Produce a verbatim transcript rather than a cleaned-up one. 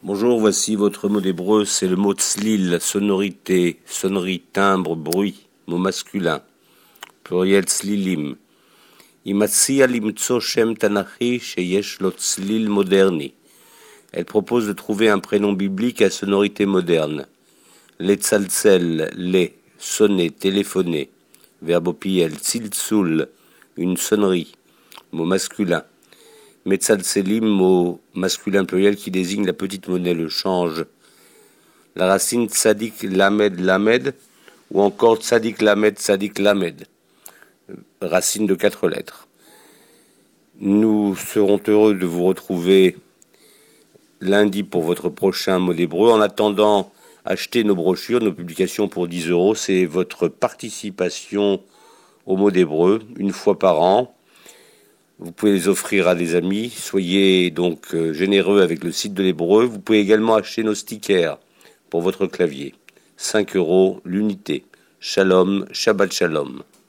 Bonjour, voici votre mot d'hébreu, c'est le mot tzlil, sonorité, sonnerie, timbre, bruit, mot masculin, pluriel tzlilim. Imatsia limtso shem tanachi sheyesh lo tzlil moderni. Elle propose de trouver un prénom biblique à sonorité moderne. Les tzalzel, les, sonner, téléphoner, verbe au pluriel, tziltzul, une sonnerie, mot masculin. Metzalselim, mot masculin pluriel qui désigne la petite monnaie, le change. La racine tzadik lamed lamed ou encore tzadik lamed tzadik lamed, racine de quatre lettres. Nous serons heureux de vous retrouver lundi pour votre prochain mot d'hébreu. En attendant, achetez nos brochures, nos publications pour dix euros. C'est votre participation au mot d'hébreu, une fois par an. Vous pouvez les offrir à des amis. Soyez donc généreux avec le site de l'hébreu. Vous pouvez également acheter nos stickers pour votre clavier. cinq euros l'unité. Shalom, Shabbat Shalom.